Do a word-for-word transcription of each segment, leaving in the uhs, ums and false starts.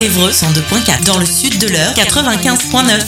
Évreux cent deux point quatre. Dans le sud de l'Eure, quatre-vingt-quinze point neuf.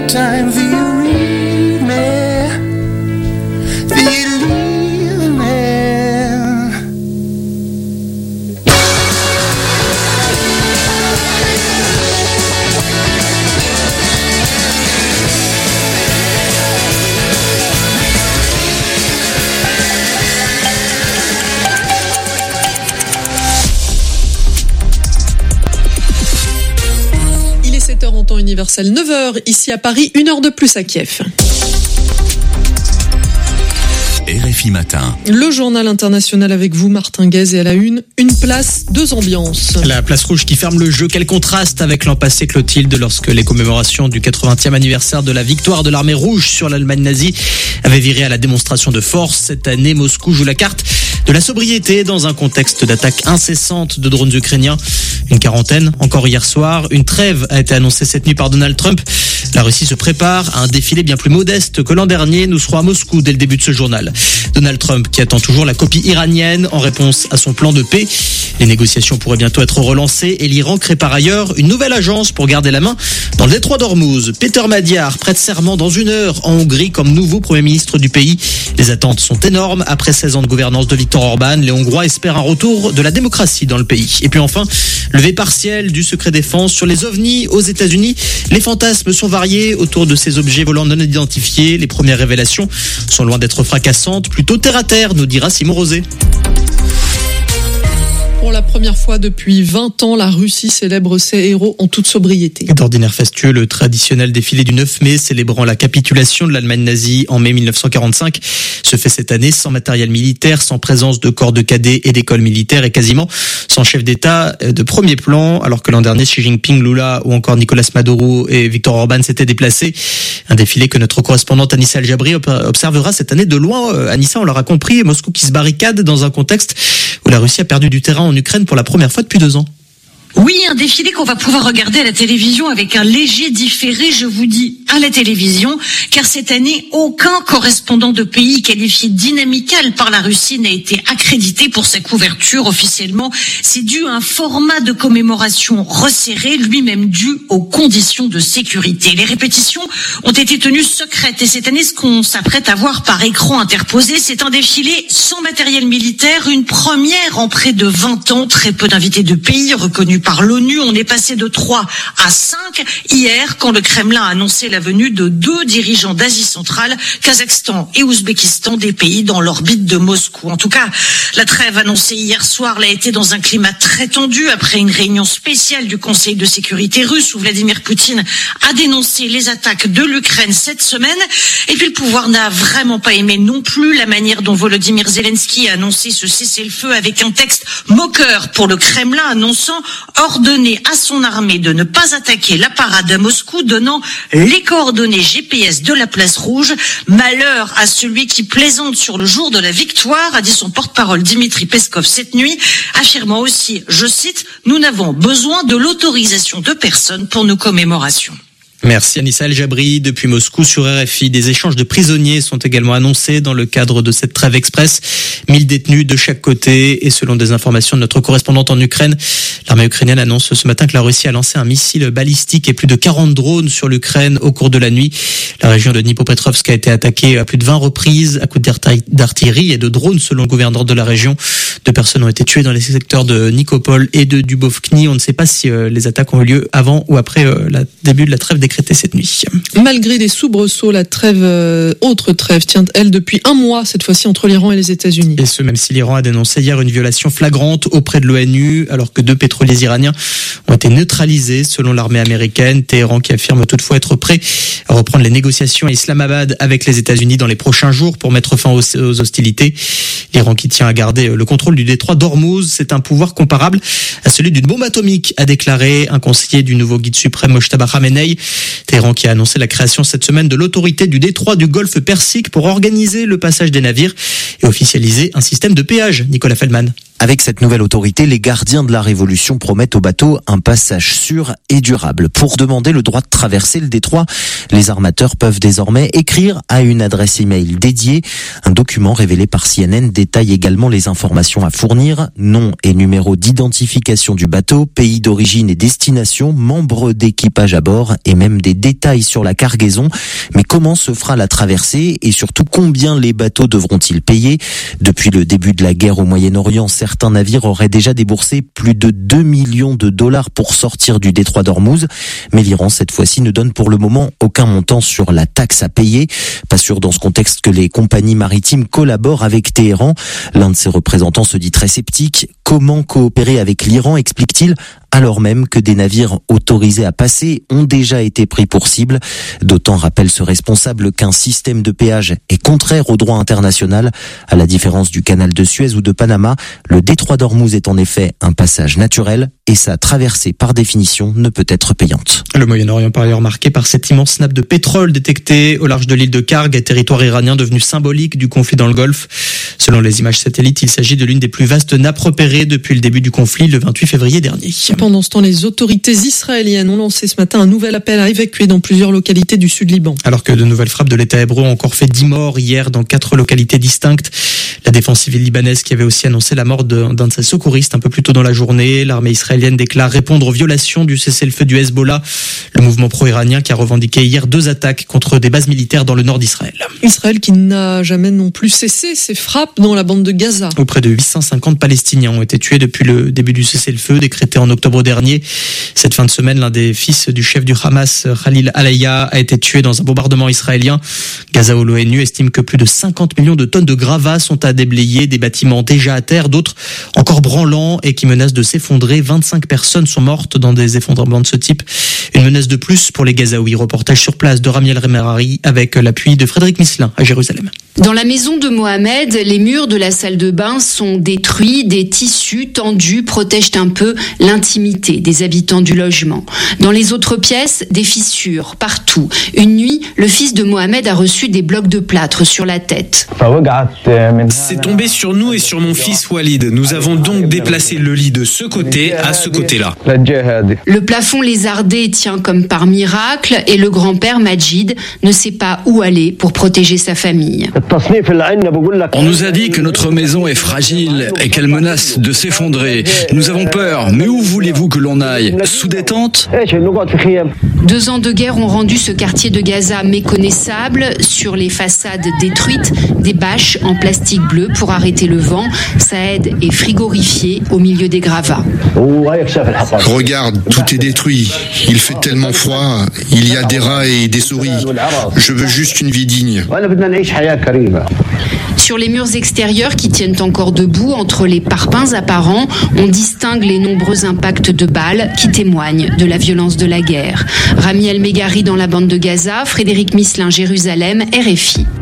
time do you read me? Do you leave me? sept heures en temps universel, neuf heures ici à Paris, une heure de plus à Kiev. R F I Matin. Le journal international avec vous, Martin Guez, et à la une, une place, deux ambiances. La place rouge qui ferme le jeu, quel contraste avec l'an passé, Clotilde, lorsque les commémorations du quatre-vingtième anniversaire de la victoire de l'armée rouge sur l'Allemagne nazie avaient viré à la démonstration de force. Cette année, Moscou joue la carte de la sobriété dans un contexte d'attaques incessantes de drones ukrainiens. Une quarantaine, encore hier soir. Une trêve a été annoncée cette nuit par Donald Trump. La Russie se prépare à un défilé bien plus modeste que l'an dernier. Nous serons à Moscou dès le début de ce journal. Donald Trump qui attend toujours la copie iranienne en réponse à son plan de paix. Les négociations pourraient bientôt être relancées et l'Iran crée par ailleurs une nouvelle agence pour garder la main dans le détroit d'Ormuz. Peter Madiar prête serment dans une heure en Hongrie comme nouveau Premier ministre du pays. Les attentes sont énormes. Après seize ans de gouvernance de Viktor Orban, les Hongrois espèrent un retour de la démocratie dans le pays. Et puis enfin, levée partielle du secret défense sur les ovnis aux États-Unis. Les fantasmes sont variés autour de ces objets volants non identifiés. Les premières révélations sont loin d'être fracassantes, plutôt terre à terre, nous dira Simon Rosé. Pour la première fois depuis vingt ans, la Russie célèbre ses héros en toute sobriété. D'ordinaire fastueux, le traditionnel défilé du neuf mai célébrant la capitulation de l'Allemagne nazie en mai mille neuf cent quarante-cinq se fait cette année sans matériel militaire, sans présence de corps de cadets et d'écoles militaires et quasiment sans chef d'État de premier plan, alors que l'an dernier Xi Jinping, Lula ou encore Nicolas Maduro et Viktor Orban s'étaient déplacés. Un défilé que notre correspondante Anissa El-Jabri observera cette année de loin. Anissa, on l'aura compris, Moscou qui se barricade dans un contexte où la Russie a perdu du terrain en Ukraine pour la première fois depuis deux ans. Oui, un défilé qu'on va pouvoir regarder à la télévision avec un léger différé, je vous dis, à la télévision, car cette année, aucun correspondant de pays qualifié dynamical par la Russie n'a été accrédité pour sa couverture officiellement. C'est dû à un format de commémoration resserré, lui-même dû aux conditions de sécurité. Les répétitions ont été tenues secrètes et cette année, ce qu'on s'apprête à voir par écran interposé, c'est un défilé sans matériel militaire, une première en près de vingt ans, très peu d'invités de pays reconnus par l'ONU. On est passé de trois à cinq hier quand le Kremlin a annoncé la venue de deux dirigeants d'Asie centrale, Kazakhstan et Ouzbékistan, des pays dans l'orbite de Moscou. En tout cas, la trêve annoncée hier soir l'a été dans un climat très tendu après une réunion spéciale du Conseil de sécurité russe où Vladimir Poutine a dénoncé les attaques de l'Ukraine cette semaine. Et puis le pouvoir n'a vraiment pas aimé non plus la manière dont Volodymyr Zelensky a annoncé ce cessez-le-feu avec un texte moqueur pour le Kremlin annonçant ordonner à son armée de ne pas attaquer la parade à Moscou, donnant les coordonnées G P S de la place rouge. Malheur à celui qui plaisante sur le jour de la victoire, a dit son porte-parole Dimitri Peskov cette nuit, affirmant aussi, je cite, « Nous n'avons besoin de l'autorisation de personne pour nos commémorations ». Merci Anissa El-Jabri. Depuis Moscou sur R F I, des échanges de prisonniers sont également annoncés dans le cadre de cette trêve express. mille détenus de chaque côté et selon des informations de notre correspondante en Ukraine, l'armée ukrainienne annonce ce matin que la Russie a lancé un missile balistique et plus de quarante drones sur l'Ukraine au cours de la nuit. La région de Dnipropetrovsk a été attaquée à plus de vingt reprises à coups d'artillerie et de drones selon le gouverneur de la région. Deux personnes ont été tuées dans les secteurs de Nikopol et de Dubovkni. On ne sait pas si les attaques ont eu lieu avant ou après le début de la trêve décrétée cette nuit. Malgré des soubresauts, la trêve, euh, autre trêve, tient elle depuis un mois, cette fois-ci entre l'Iran et les États-Unis. Et ce, même si l'Iran a dénoncé hier une violation flagrante auprès de l'ONU, alors que deux pétroliers iraniens ont été neutralisés selon l'armée américaine. Téhéran qui affirme toutefois être prêt à reprendre les négociations à Islamabad avec les États-Unis dans les prochains jours pour mettre fin aux, aux hostilités. L'Iran qui tient à garder le contrôle du détroit d'Ormuz, c'est un pouvoir comparable à celui d'une bombe atomique, a déclaré un conseiller du nouveau guide suprême Mojtaba Khamenei. Téhéran qui a annoncé la création cette semaine de l'autorité du détroit du Golfe Persique pour organiser le passage des navires et officialiser un système de péage. Nicolas Feldman. Avec cette nouvelle autorité, les gardiens de la Révolution promettent aux bateaux un passage sûr et durable. Pour demander le droit de traverser le détroit, les armateurs peuvent désormais écrire à une adresse email dédiée. Un document révélé par C N N détaille également les informations à fournir, nom et numéro d'identification du bateau, pays d'origine et destination, membres d'équipage à bord et même des détails sur la cargaison. Mais comment se fera la traversée et surtout combien les bateaux devront-ils payer? Depuis le début de la guerre au Moyen-Orient, certains navires auraient déjà déboursé plus de deux millions de dollars pour sortir du détroit d'Ormuz. Mais l'Iran, cette fois-ci, ne donne pour le moment aucun montant sur la taxe à payer. Pas sûr dans ce contexte que les compagnies maritimes collaborent avec Téhéran. L'un de ses représentants se dit très sceptique. Comment coopérer avec l'Iran, explique-t-il, alors même que des navires autorisés à passer ont déjà été pris pour cible. D'autant, rappelle ce responsable, qu'un système de péage est contraire au droit international. À la différence du canal de Suez ou de Panama, le détroit d'Ormuz est en effet un passage naturel et sa traversée par définition ne peut être payante. Le Moyen-Orient par ailleurs marqué par cette immense nappe de pétrole détectée au large de l'île de Karg, territoire iranien devenu symbolique du conflit dans le Golfe. Selon les images satellites, il s'agit de l'une des plus vastes nappes repérées depuis le début du conflit le vingt-huit février dernier. Pendant ce temps, les autorités israéliennes ont lancé ce matin un nouvel appel à évacuer dans plusieurs localités du sud Liban. Alors que de nouvelles frappes de l'État hébreu ont encore fait dix morts hier dans quatre localités distinctes. La défense civile libanaise qui avait aussi annoncé la mort d'un de ses secouristes un peu plus tôt dans la journée. L'armée israélienne déclare répondre aux violations du cessez-le-feu du Hezbollah, le mouvement pro-iranien qui a revendiqué hier deux attaques contre des bases militaires dans le nord d'Israël. Israël qui n'a jamais non plus cessé ses frappes dans la bande de Gaza. Auprès de huit cent cinquante Palestiniens ont été tués depuis le début du cessez-le-feu décrété en octobre dernier. Cette fin de semaine, l'un des fils du chef du Hamas, Khalil Alaya, a été tué dans un bombardement israélien. Gaza ou l'ONU estime que plus de cinquante millions de tonnes de gravats sont à déblayer, des bâtiments déjà à terre, d'autres encore branlants et qui menacent de s'effondrer. vingt-cinq personnes sont mortes dans des effondrements de ce type. Une menace de plus pour les Gazaouis. Reportage sur place de Ramiel Remerari avec l'appui de Frédéric Misselin à Jérusalem. Dans la maison de Mohamed, les murs de la salle de bain sont détruits, des tissus tendus protègent un peu l'intimité des habitants du logement. Dans les autres pièces, des fissures partout. Une nuit, le fils de Mohamed a reçu des blocs de plâtre sur la tête. C'est tombé sur nous et sur mon fils Walid. Nous avons donc déplacé le lit de ce côté à ce côté-là. Le plafond lézardé tient comme par miracle et le grand-père Majid ne sait pas où aller pour protéger sa famille. On nous a dit que notre maison est fragile et qu'elle menace de s'effondrer. Nous avons peur, mais où voulez-vous que l'on aille? Sous des tentes? Deux ans de guerre ont rendu ce quartier de Gaza méconnaissable. Sur les façades détruites, des bâches en plastique bleu pour arrêter le vent. Saed est frigorifié au milieu des gravats. Regarde, tout est détruit. Il fait tellement froid. Il y a des rats et des souris. Je veux juste une vie digne. Sur les murs extérieurs qui tiennent encore debout, entre les parpaings apparents, on distingue les nombreux impacts de balles qui témoignent de la violence de la guerre. Rami El-Megari dans la bande de Gaza, Frédéric Misselin, Jérusalem, R F I.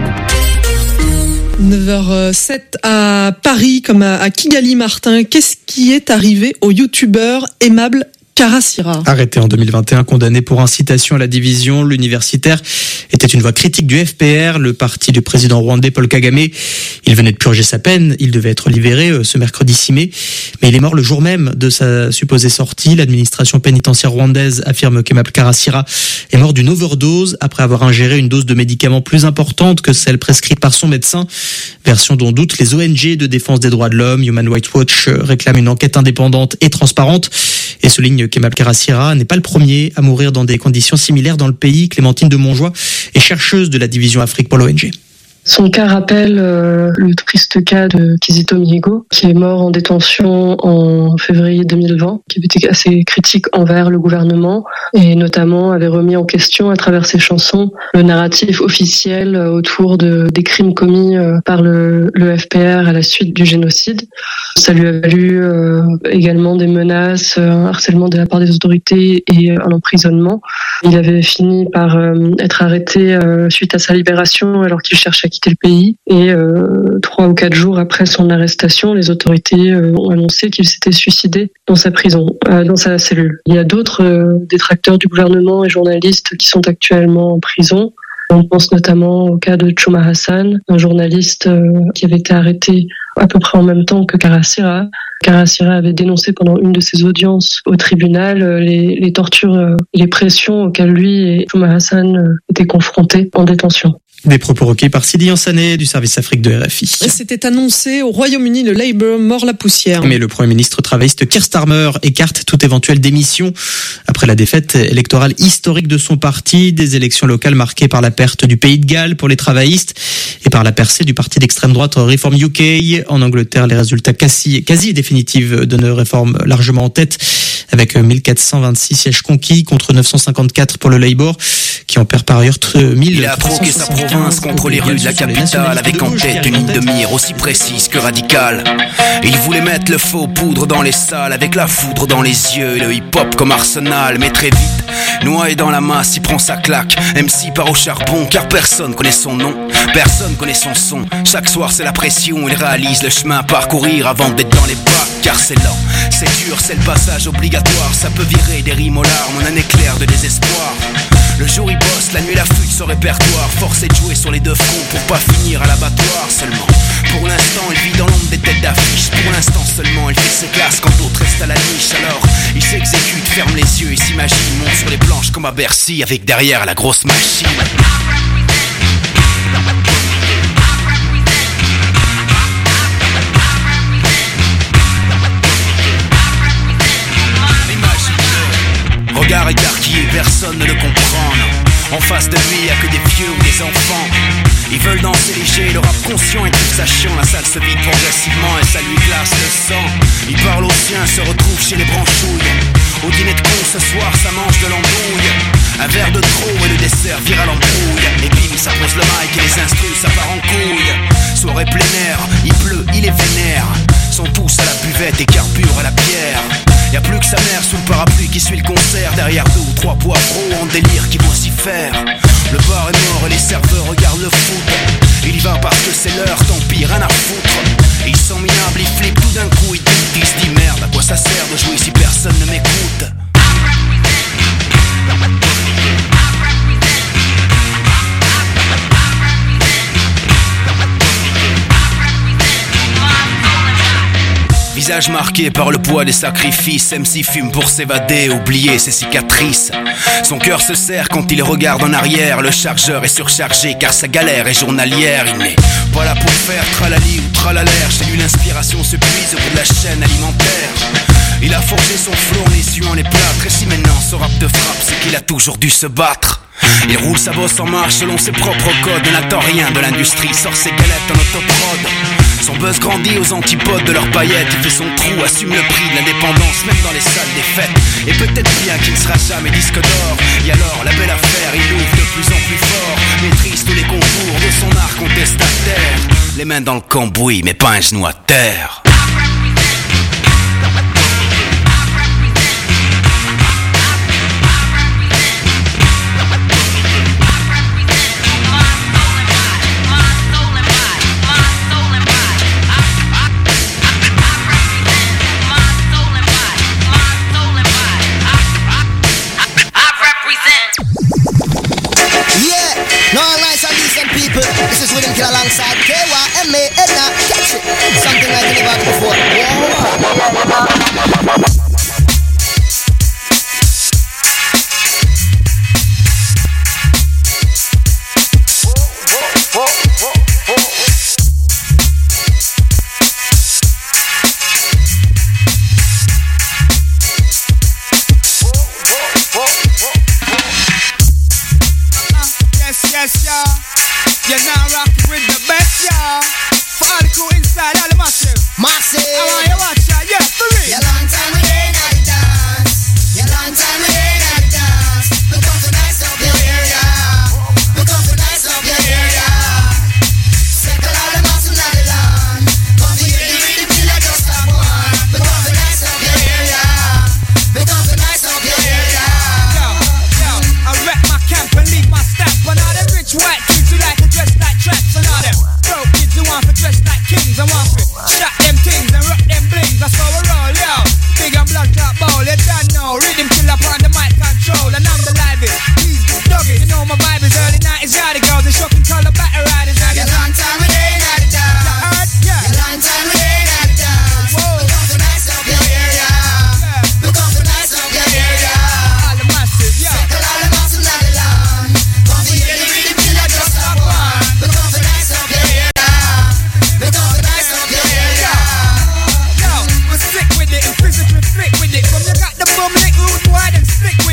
neuf heures sept à Paris, comme à Kigali, Martin. Qu'est-ce qui est arrivé au youtubeur aimable Karasira? Arrêté en deux mille vingt et un, condamné pour incitation à la division, l'universitaire était une voix critique du F P R, le parti du président rwandais Paul Kagame. Il venait de purger sa peine, il devait être libéré ce mercredi six mai, mais il est mort le jour même de sa supposée sortie. L'administration pénitentiaire rwandaise affirme qu'Aimable Karasira est mort d'une overdose après avoir ingéré une dose de médicaments plus importante que celle prescrite par son médecin. Version dont doutent les O N G de défense des droits de l'homme. Human Rights Watch réclame une enquête indépendante et transparente et souligne qu'Aimable Karasira n'est pas le premier à mourir dans des conditions similaires dans le pays. Clémentine de Montjoie est chercheuse de la division Afrique pour l'O N G. Son cas rappelle euh, le triste cas de Kizito Mihigo, qui est mort en détention en février deux mille vingt, qui avait été assez critique envers le gouvernement et notamment avait remis en question à travers ses chansons le narratif officiel autour de, des crimes commis euh, par le, le F P R à la suite du génocide. Ça lui a valu euh, également des menaces, un harcèlement de la part des autorités et un emprisonnement. Il avait fini par euh, être arrêté euh, suite à sa libération alors qu'il cherchait à quitter le pays et euh, trois ou quatre jours après son arrestation, les autorités euh, ont annoncé qu'il s'était suicidé dans sa prison, euh, dans sa cellule. Il y a d'autres euh, détracteurs du gouvernement et journalistes qui sont actuellement en prison. On pense notamment au cas de Chouma Hassan, un journaliste euh, qui avait été arrêté à peu près en même temps que Karasira. Karasira avait dénoncé pendant une de ses audiences au tribunal les, les tortures et les pressions auxquelles lui et Juma Hassan étaient confrontés en détention. Des propos recueillis par Sidi Ansané du service Afrique de R F I. C'était annoncé au Royaume-Uni, le Labour mord la poussière. Mais le Premier ministre travailliste Keir Starmer écarte toute éventuelle démission après la défaite électorale historique de son parti, des élections locales marquées par la perte du Pays de Galles pour les travaillistes et par la percée du parti d'extrême droite Reform U K. En Angleterre, les résultats quasi, quasi définitifs donnent Reform largement en tête avec mille quatre cent vingt-six sièges conquis contre neuf cent cinquante-quatre pour le Labour qui en perd par ailleurs mille. Il a troqué sa province contre les rues de la capitale avec en tête une ligne de mire aussi précise que radicale. Il voulait mettre le faux poudre dans les salles avec la foudre dans les yeux et le hip-hop comme arsenal. Mais très vite, noyé dans la masse, il prend sa claque. M C part au charbon car personne connaît son nom, personne connaît son son. Chaque soir c'est la pression, il réalise le chemin à parcourir avant d'être dans les bacs. Car c'est lent, c'est dur, c'est le passage obligatoire. Ça peut virer des rimes aux larmes en un éclair de désespoir. Le jour il bosse, la nuit la fuite son répertoire. Forcé de jouer sur les deux fronts pour pas finir à l'abattoir seulement. Pour l'instant il vit dans l'ombre des têtes d'affiche. Pour l'instant seulement il fait ses classes quand d'autres restent à la niche. Alors il s'exécute, ferme les yeux et s'imagine. Monte sur les planches comme à Bercy avec derrière la grosse machine. Regard écarquillé, personne ne le comprend, non. En face de lui, y'a que des vieux ou des enfants. Ils veulent danser léger, le rap conscient et tout ça chiant. La salle se vide progressivement et ça lui glace le sang. Il parle aux siens, se retrouve chez les branchouilles. Au dîner de con ce soir, ça mange de l'embrouille. Un verre de trop et le dessert vire à l'embrouille. Et bim, ça pose le mic et les instrus, ça part en couille. Soirée plein air, il pleut, il est vénère. Son pouce à la buvette et carbure à la bière. Y'a plus que sa mère sous le parapluie qui suit le concert. Derrière deux ou trois poivreaux en délire qui vocifèrent. Le bar est mort et les serveurs regardent le foot. Il y va parce que c'est l'heure, tant pis, rien à foutre. Et il sent minable, il flippe tout d'un coup, il doute, il se dit merde, à quoi ça sert de jouer si personne ne m'écoute. Visage marqué par le poids des sacrifices, M C fume pour s'évader, oublier ses cicatrices. Son cœur se serre quand il regarde en arrière. Le chargeur est surchargé car sa galère est journalière. Il n'est pas là pour faire tralali ou tralalaire. Chez lui l'inspiration se puise au bout de la chaîne alimentaire. Il a forgé son flot en essuant les plâtres. Et si maintenant ce rap te frappe, c'est qu'il a toujours dû se battre. Il roule sa bosse en marche selon ses propres codes. Ne n'attend rien de l'industrie, sort ses galettes en autoprod. Son buzz grandit aux antipodes de leurs paillettes. Il fait son trou, assume le prix de l'indépendance même dans les salles des fêtes. Et peut-être bien qu'il ne sera jamais disque d'or. Et alors la belle affaire, il ouvre de plus en plus fort. Maîtrise tous les concours de son art contestataire. Les mains dans le cambouis mais pas un genou à terre. This is Rhythm Kill alongside K Y M A Edna. Catch it. Something like you never heard before. Yes, yes, y'all. You're now rocking with the best, y'all. For all the crew inside, all the massive. Massive. I want you watch y'all, yeah, for real. Yeah, long time we ain't at the dance. Yeah, long time we ain't at the dance. We come to nice up your area. We come to nice up your area. Circle all the massive in the land. Come to hear the rhythm till I just stop one. We come to nice up your area. We come to nice up your area. Yo, yo, I wreck my camp and leave my stamp. But all them rich white kids who like to dress like track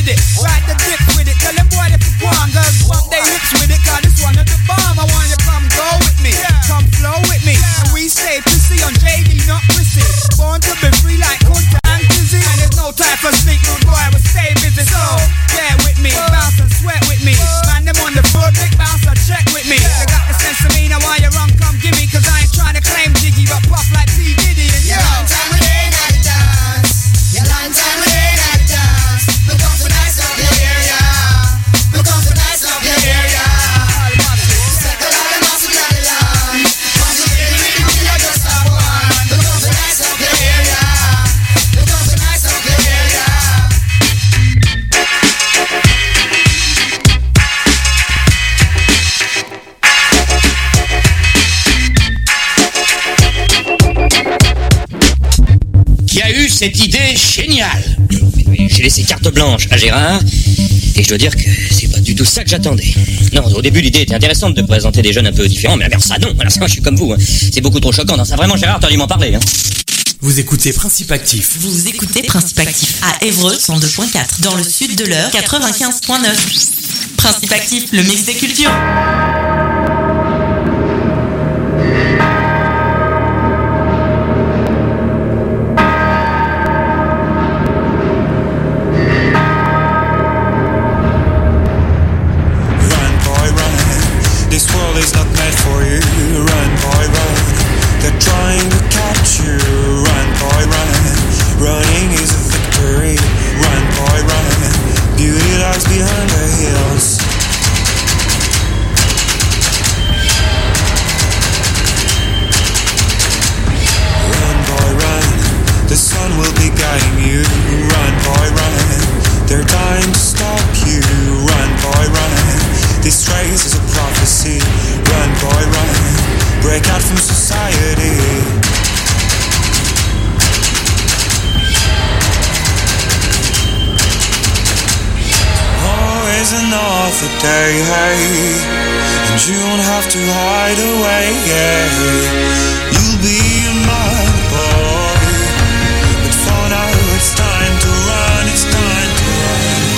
with it. Ride the dip with it. Tell them boy if you want, girls bump their lips with it. Cause this one of the bomb. I want you come go with me. Come flow with me. And we stay pissy on J D, not prissy. Born to be free like Kunta and Dizzy. And there's no time for sleep, rude boy. We stay busy. So, yeah with me. Bounce and sweat with me. Man, them on the foot, big bounce and check with me. They got the sense of me. Now why you run, come give me. Cause I ain't trying to claim Jiggy, but puff like P. Diddy. And Yeah, long time we ain't had a dance. Yeah, long time we ain't had a dance. We come for nice up your area. We come for nice up your area. Circle all the muscle down the line. Come to the rhythm, we are just have one. We come for nice up your area. We come for nice up your area. Qui a eu cette idée géniale? J'ai laissé carte blanche à Gérard et je dois dire que c'est pas du tout ça que j'attendais. Non, au début l'idée était intéressante de présenter des jeunes un peu différents, mais alors ça non, voilà, ça, je suis comme vous, hein. C'est beaucoup trop choquant. Non, ça vraiment Gérard, t'aurais dû m'en parler. Hein. Vous écoutez Principe Actif. Vous écoutez Principe Actif à Évreux cent deux point quatre, dans le sud de l'Eure quatre-vingt-quinze point neuf. Principe Actif, le mix des cultures. This world is not meant for you. Run, boy, run. They're trying to catch you. Run, boy, run. Running is a victory. Run, boy, run. Beauty lies behind the hills. Run, boy, run. The sun will be guiding you. Run, boy, run. They're dying to stop you. Run, boy, run. This race is a prophecy. Run, boy, run. Break out from society. Oh, it's another day, hey. And you don't have to hide away, yeah. You'll be a man, boy. But for now it's time to run, it's time to run.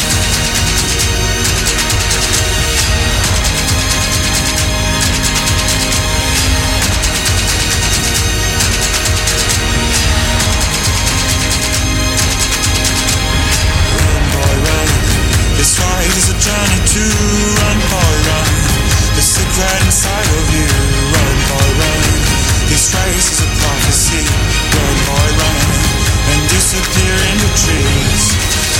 This ride is a journey to run, boy, run. The secret inside of you, run, boy, run. This race is a prophecy, run, boy, run. And disappear in the trees.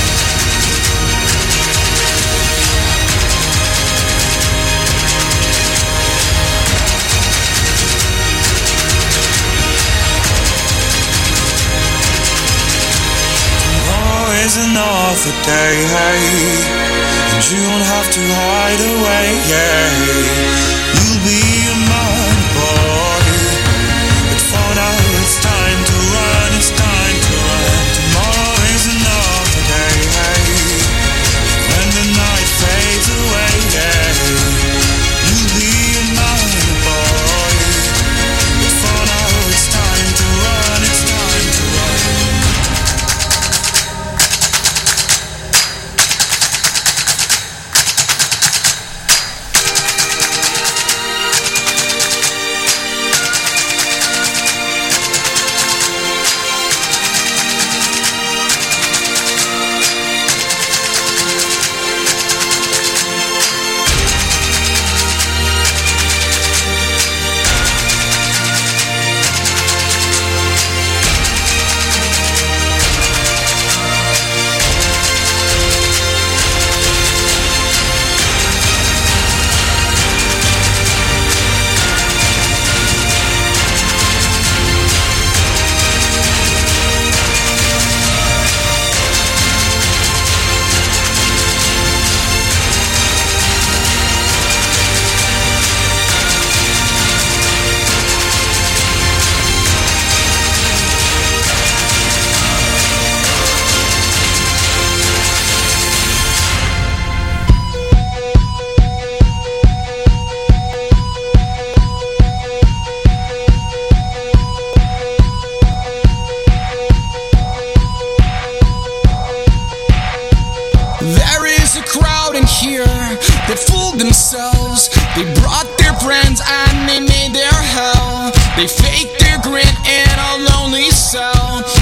Is another day, hey. And you don't have to hide away, yeah. You'll be a man, boy. But for now it's time to run, it's time to run. Tomorrow is another day, hey. When the night fades away, yeah. You'll be a man, boy. But for now it's time to run, it's time to run. There is a crowd in here that fooled themselves. They brought their friends and they made their hell. They faked their grin in a lonely cell.